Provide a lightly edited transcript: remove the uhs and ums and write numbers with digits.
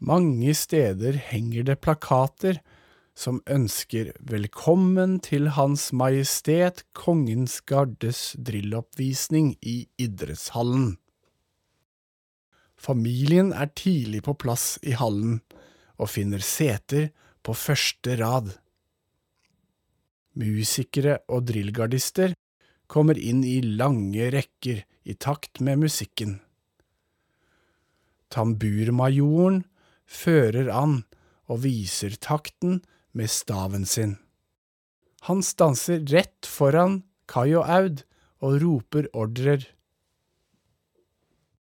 Mange steder henger det plakater som ønsker velkommen til Hans Majestet Kongens Gardes drilloppvisning i idrettshallen. Familien tidlig på plass i hallen og finner seter på første rad. Musikere og drillgardister kommer inn i lange rekker i takt med musikken. Tamburmajoren fører an og viser takten med staven sin. Han stanser rett foran Kai og Aud og roper ordrer.